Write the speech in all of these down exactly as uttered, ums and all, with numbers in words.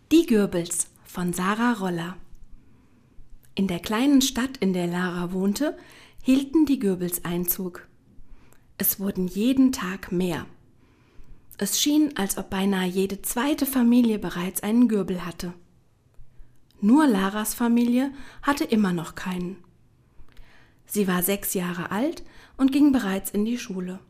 Die Gürbels von Sarah Roller. In der kleinen Stadt, in der Lara wohnte, hielten die Gürbels Einzug. Es wurden jeden Tag mehr. Es schien, als ob beinahe jede zweite Familie bereits einen Gürbel hatte. Nur Laras Familie hatte immer noch keinen. Sie war sechs Jahre alt und ging bereits in die Schule.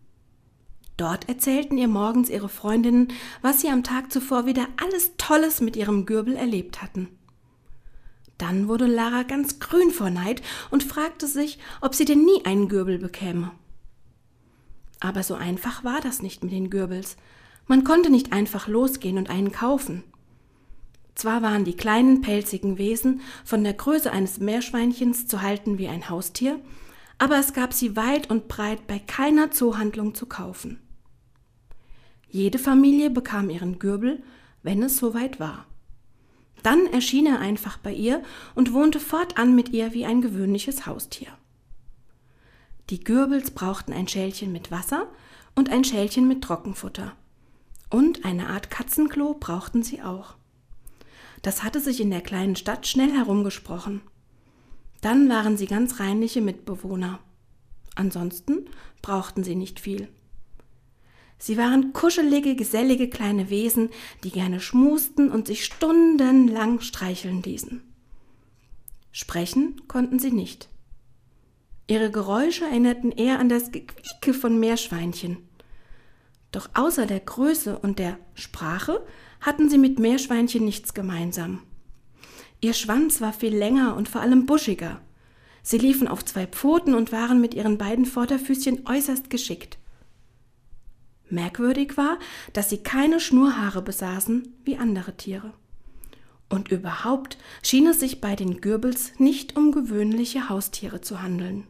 Dort erzählten ihr morgens ihre Freundinnen, was sie am Tag zuvor wieder alles Tolles mit ihrem Gürbel erlebt hatten. Dann wurde Lara ganz grün vor Neid und fragte sich, ob sie denn nie einen Gürbel bekäme. Aber so einfach war das nicht mit den Gürbels. Man konnte nicht einfach losgehen und einen kaufen. Zwar waren die kleinen, pelzigen Wesen von der Größe eines Meerschweinchens zu halten wie ein Haustier, aber es gab sie weit und breit bei keiner Zoohandlung zu kaufen. Jede Familie bekam ihren Gürbel, wenn es soweit war. Dann erschien er einfach bei ihr und wohnte fortan mit ihr wie ein gewöhnliches Haustier. Die Gürbels brauchten ein Schälchen mit Wasser und ein Schälchen mit Trockenfutter. Und eine Art Katzenklo brauchten sie auch. Das hatte sich in der kleinen Stadt schnell herumgesprochen. Dann waren sie ganz reinliche Mitbewohner. Ansonsten brauchten sie nicht viel. Sie waren kuschelige, gesellige kleine Wesen, die gerne schmusten und sich stundenlang streicheln ließen. Sprechen konnten sie nicht. Ihre Geräusche erinnerten eher an das Gequieke von Meerschweinchen. Doch außer der Größe und der Sprache hatten sie mit Meerschweinchen nichts gemeinsam. Ihr Schwanz war viel länger und vor allem buschiger. Sie liefen auf zwei Pfoten und waren mit ihren beiden Vorderfüßchen äußerst geschickt. Merkwürdig war, dass sie keine Schnurrhaare besaßen wie andere Tiere. Und überhaupt schien es sich bei den Gürbels nicht um gewöhnliche Haustiere zu handeln.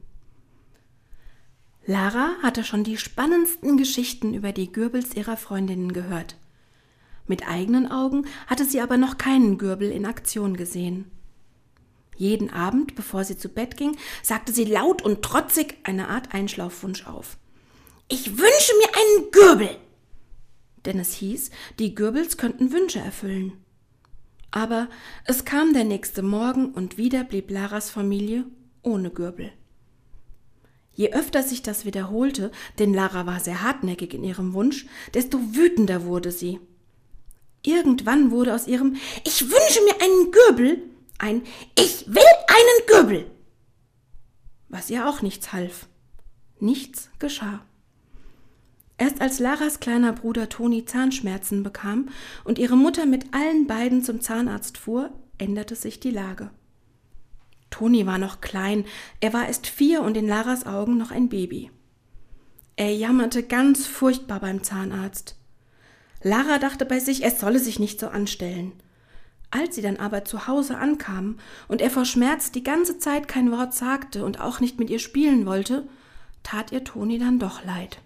Lara hatte schon die spannendsten Geschichten über die Gürbels ihrer Freundinnen gehört. Mit eigenen Augen hatte sie aber noch keinen Gürbel in Aktion gesehen. Jeden Abend, bevor sie zu Bett ging, sagte sie laut und trotzig eine Art Einschlafwunsch auf. »Ich wünsche mir einen Gürbel!« Denn es hieß, die Gürbels könnten Wünsche erfüllen. Aber es kam der nächste Morgen und wieder blieb Laras Familie ohne Gürbel. Je öfter sich das wiederholte, denn Lara war sehr hartnäckig in ihrem Wunsch, desto wütender wurde sie. Irgendwann wurde aus ihrem »Ich wünsche mir einen Gürbel« ein »Ich will einen Gürbel«, was ihr auch nichts half. Nichts geschah. Erst als Laras kleiner Bruder Toni Zahnschmerzen bekam und ihre Mutter mit allen beiden zum Zahnarzt fuhr, änderte sich die Lage. Toni war noch klein, er war erst vier und in Laras Augen noch ein Baby. Er jammerte ganz furchtbar beim Zahnarzt. Lara dachte bei sich, er solle sich nicht so anstellen. Als sie dann aber zu Hause ankamen und er vor Schmerz die ganze Zeit kein Wort sagte und auch nicht mit ihr spielen wollte, tat ihr Toni dann doch leid.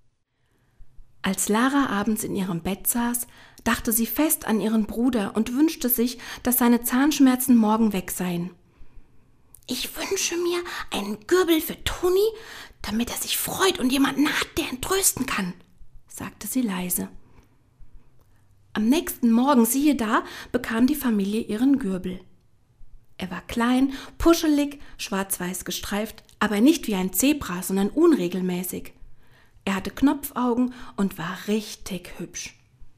Als Lara abends in ihrem Bett saß, dachte sie fest an ihren Bruder und wünschte sich, dass seine Zahnschmerzen morgen weg seien. »Ich wünsche mir einen Gürbel für Toni, damit er sich freut und jemanden hat, der ihn trösten kann«, sagte sie leise. Am nächsten Morgen, siehe da, bekam die Familie ihren Gürbel. Er war klein, puschelig, schwarz-weiß gestreift, aber nicht wie ein Zebra, sondern unregelmäßig. Er hatte Knopfaugen und war richtig hübsch.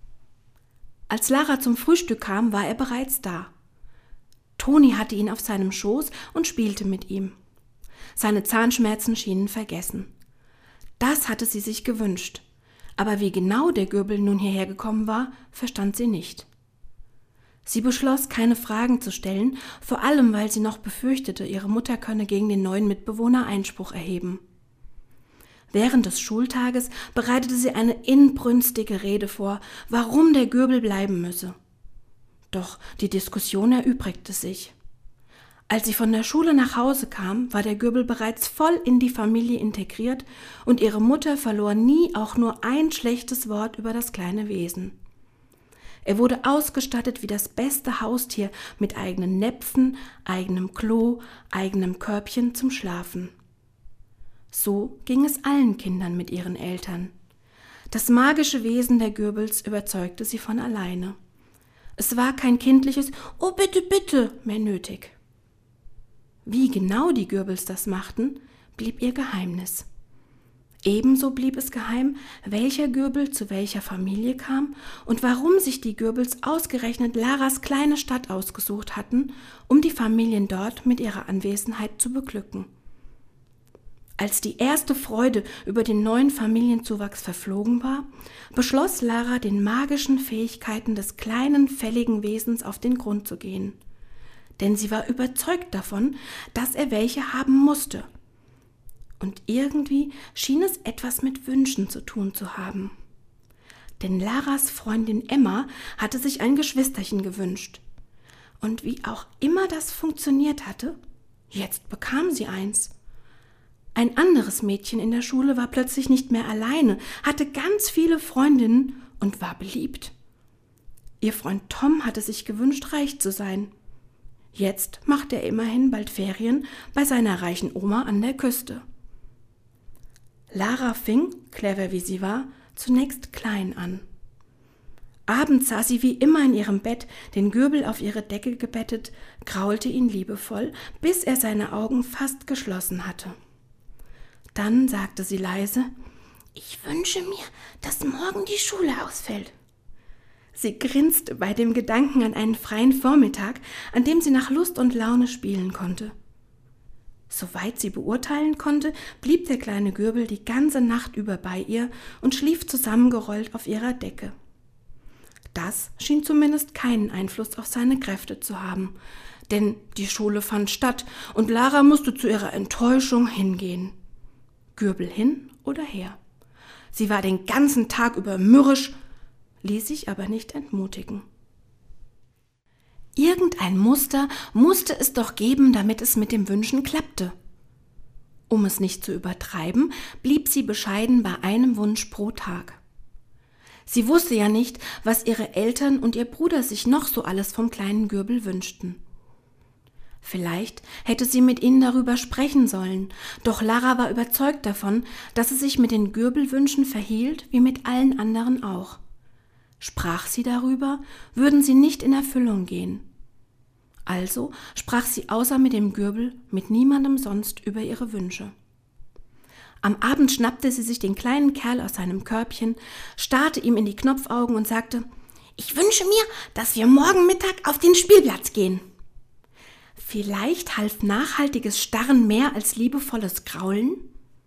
Als Lara zum Frühstück kam, war er bereits da. Toni hatte ihn auf seinem Schoß und spielte mit ihm. Seine Zahnschmerzen schienen vergessen. Das hatte sie sich gewünscht. Aber wie genau der Gürbel nun hierher gekommen war, verstand sie nicht. Sie beschloss, keine Fragen zu stellen, vor allem weil sie noch befürchtete, ihre Mutter könne gegen den neuen Mitbewohner Einspruch erheben. Während des Schultages bereitete sie eine inbrünstige Rede vor, warum der Gürbel bleiben müsse. Doch die Diskussion erübrigte sich. Als sie von der Schule nach Hause kam, war der Gürbel bereits voll in die Familie integriert und ihre Mutter verlor nie auch nur ein schlechtes Wort über das kleine Wesen. Er wurde ausgestattet wie das beste Haustier mit eigenen Näpfen, eigenem Klo, eigenem Körbchen zum Schlafen. So ging es allen Kindern mit ihren Eltern. Das magische Wesen der Gürbels überzeugte sie von alleine. Es war kein kindliches »Oh, bitte, bitte« mehr nötig. Wie genau die Gürbels das machten, blieb ihr Geheimnis. Ebenso blieb es geheim, welcher Gürbel zu welcher Familie kam und warum sich die Gürbels ausgerechnet Laras kleine Stadt ausgesucht hatten, um die Familien dort mit ihrer Anwesenheit zu beglücken. Als die erste Freude über den neuen Familienzuwachs verflogen war, beschloss Lara, den magischen Fähigkeiten des kleinen, fälligen Wesens auf den Grund zu gehen. Denn sie war überzeugt davon, dass er welche haben musste. Und irgendwie schien es etwas mit Wünschen zu tun zu haben. Denn Laras Freundin Emma hatte sich ein Geschwisterchen gewünscht. Und wie auch immer das funktioniert hatte, jetzt bekam sie eins. Ein anderes Mädchen in der Schule war plötzlich nicht mehr alleine, hatte ganz viele Freundinnen und war beliebt. Ihr Freund Tom hatte sich gewünscht, reich zu sein. Jetzt machte er immerhin bald Ferien bei seiner reichen Oma an der Küste. Lara fing, clever wie sie war, zunächst klein an. Abends saß sie wie immer in ihrem Bett, den Gürbel auf ihre Decke gebettet, kraulte ihn liebevoll, bis er seine Augen fast geschlossen hatte. Dann sagte sie leise: »Ich wünsche mir, dass morgen die Schule ausfällt.« Sie grinste bei dem Gedanken an einen freien Vormittag, an dem sie nach Lust und Laune spielen konnte. Soweit sie beurteilen konnte, blieb der kleine Gürbel die ganze Nacht über bei ihr und schlief zusammengerollt auf ihrer Decke. Das schien zumindest keinen Einfluss auf seine Kräfte zu haben, denn die Schule fand statt und Lara musste zu ihrer Enttäuschung hingehen. Gürbel hin oder her. Sie war den ganzen Tag über mürrisch, ließ sich aber nicht entmutigen. Irgendein Muster musste es doch geben, damit es mit dem Wünschen klappte. Um es nicht zu übertreiben, blieb sie bescheiden bei einem Wunsch pro Tag. Sie wusste ja nicht, was ihre Eltern und ihr Bruder sich noch so alles vom kleinen Gürbel wünschten. Vielleicht hätte sie mit ihnen darüber sprechen sollen, doch Lara war überzeugt davon, dass es sich mit den Gürbelwünschen verhielt wie mit allen anderen auch. Sprach sie darüber, würden sie nicht in Erfüllung gehen. Also sprach sie außer mit dem Gürbel mit niemandem sonst über ihre Wünsche. Am Abend schnappte sie sich den kleinen Kerl aus seinem Körbchen, starrte ihm in die Knopfaugen und sagte: »Ich wünsche mir, dass wir morgen Mittag auf den Spielplatz gehen.« Vielleicht half nachhaltiges Starren mehr als liebevolles Kraulen?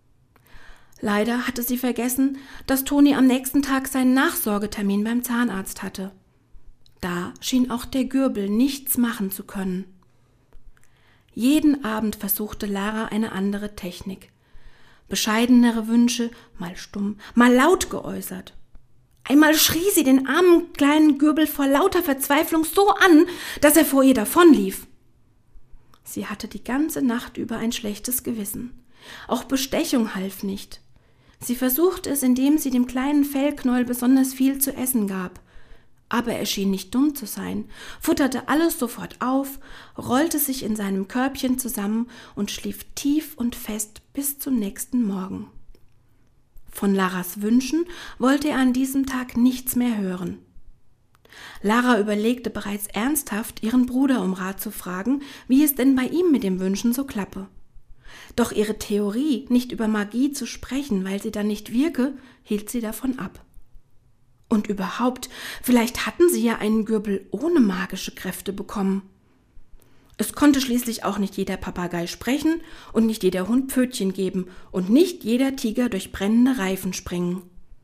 Leider hatte sie vergessen, dass Toni am nächsten Tag seinen Nachsorgetermin beim Zahnarzt hatte. Da schien auch der Gürbel nichts machen zu können. Jeden Abend versuchte Lara eine andere Technik. Bescheidenere Wünsche, mal stumm, mal laut geäußert. Einmal schrie sie den armen kleinen Gürbel vor lauter Verzweiflung so an, dass er vor ihr davonlief. Sie hatte die ganze Nacht über ein schlechtes Gewissen. Auch Bestechung half nicht. Sie versuchte es, indem sie dem kleinen Fellknäuel besonders viel zu essen gab. Aber er schien nicht dumm zu sein, futterte alles sofort auf, rollte sich in seinem Körbchen zusammen und schlief tief und fest bis zum nächsten Morgen. Von Laras Wünschen wollte er an diesem Tag nichts mehr hören. Lara überlegte bereits ernsthaft, ihren Bruder um Rat zu fragen, wie es denn bei ihm mit dem Wünschen so klappe. Doch ihre Theorie, nicht über Magie zu sprechen, weil sie dann nicht wirke, hielt sie davon ab. Und überhaupt, vielleicht hatten sie ja einen Gürbel ohne magische Kräfte bekommen. Es konnte schließlich auch nicht jeder Papagei sprechen und nicht jeder Hund Pfötchen geben und nicht jeder Tiger durch brennende Reifen springen.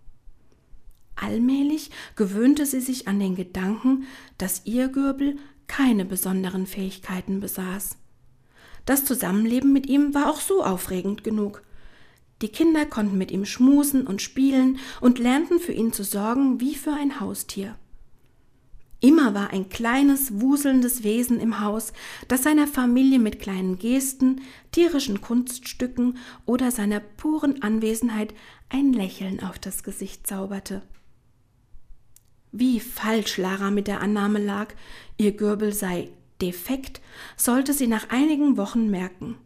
Allmählich gewöhnte sie sich an den Gedanken, dass ihr Gürbel keine besonderen Fähigkeiten besaß. Das Zusammenleben mit ihm war auch so aufregend genug. Die Kinder konnten mit ihm schmusen und spielen und lernten für ihn zu sorgen wie für ein Haustier. Immer war ein kleines, wuselndes Wesen im Haus, das seiner Familie mit kleinen Gesten, tierischen Kunststücken oder seiner puren Anwesenheit ein Lächeln auf das Gesicht zauberte. Wie falsch Lara mit der Annahme lag, ihr Gürbel sei defekt, sollte sie nach einigen Wochen merken.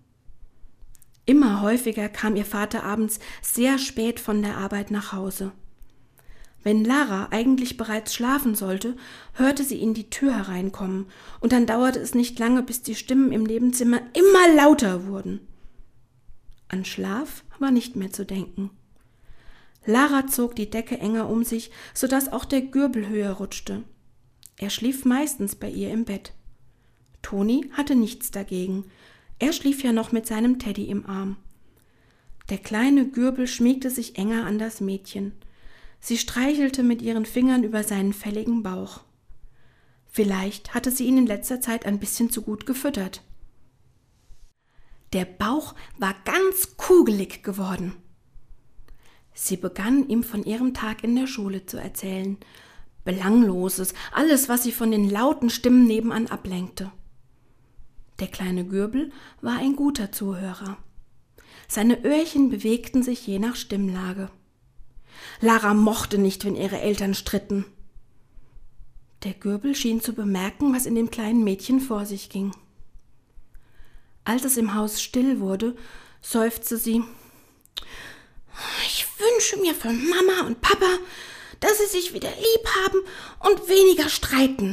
Immer häufiger kam ihr Vater abends sehr spät von der Arbeit nach Hause. Wenn Lara eigentlich bereits schlafen sollte, hörte sie in die Tür hereinkommen, und dann dauerte es nicht lange, bis die Stimmen im Nebenzimmer immer lauter wurden. An Schlaf war nicht mehr zu denken. Lara zog die Decke enger um sich, so dass auch der Gürbel höher rutschte. Er schlief meistens bei ihr im Bett. Toni hatte nichts dagegen. Er schlief ja noch mit seinem Teddy im Arm. Der kleine Gürbel schmiegte sich enger an das Mädchen. Sie streichelte mit ihren Fingern über seinen fälligen Bauch. Vielleicht hatte sie ihn in letzter Zeit ein bisschen zu gut gefüttert. Der Bauch war ganz kugelig geworden. Sie begann, ihm von ihrem Tag in der Schule zu erzählen. Belangloses, alles, was sie von den lauten Stimmen nebenan ablenkte. Der kleine Gürbel war ein guter Zuhörer. Seine Öhrchen bewegten sich je nach Stimmlage. Lara mochte nicht, wenn ihre Eltern stritten. Der Gürbel schien zu bemerken, was in dem kleinen Mädchen vor sich ging. Als es im Haus still wurde, seufzte sie: »Ich wünsche mir von Mama und Papa, dass sie sich wieder lieb haben und weniger streiten.«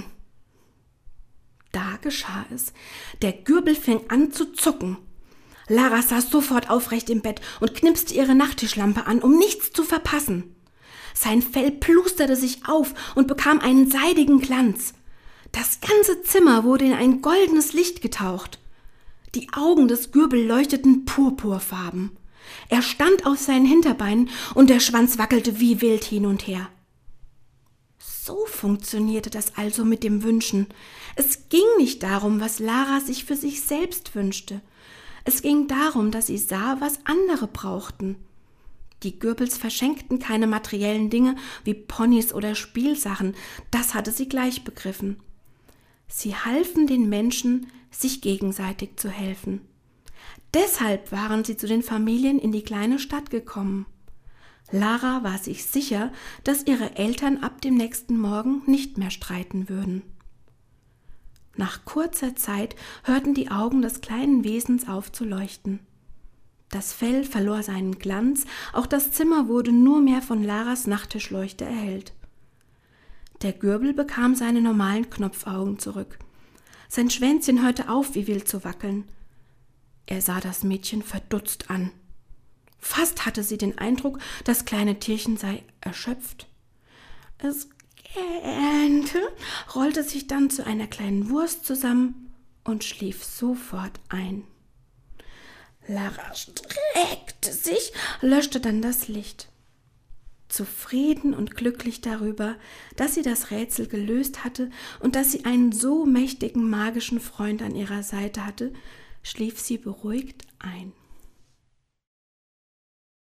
Da geschah es. Der Gürbel fing an zu zucken. Lara saß sofort aufrecht im Bett und knipste ihre Nachttischlampe an, um nichts zu verpassen. Sein Fell plusterte sich auf und bekam einen seidigen Glanz. Das ganze Zimmer wurde in ein goldenes Licht getaucht. Die Augen des Gürbel leuchteten purpurfarben. Er stand auf seinen Hinterbeinen und der Schwanz wackelte wie wild hin und her. So funktionierte das also mit dem Wünschen. Es ging nicht darum, was Lara sich für sich selbst wünschte. Es ging darum, dass sie sah, was andere brauchten. Die Gürbels verschenkten keine materiellen Dinge wie Ponys oder Spielsachen, das hatte sie gleich begriffen. Sie halfen den Menschen, sich gegenseitig zu helfen. Deshalb waren sie zu den Familien in die kleine Stadt gekommen. Lara war sich sicher, dass ihre Eltern ab dem nächsten Morgen nicht mehr streiten würden. Nach kurzer Zeit hörten die Augen des kleinen Wesens auf zu leuchten. Das Fell verlor seinen Glanz, auch das Zimmer wurde nur mehr von Laras Nachttischleuchte erhellt. Der Gürbel bekam seine normalen Knopfaugen zurück. Sein Schwänzchen hörte auf, wie wild zu wackeln. Er sah das Mädchen verdutzt an. Fast hatte sie den Eindruck, das kleine Tierchen sei erschöpft. Es gähnte, rollte sich dann zu einer kleinen Wurst zusammen und schlief sofort ein. Lara streckte sich, löschte dann das Licht. Zufrieden und glücklich darüber, dass sie das Rätsel gelöst hatte und dass sie einen so mächtigen magischen Freund an ihrer Seite hatte, schlief sie beruhigt ein.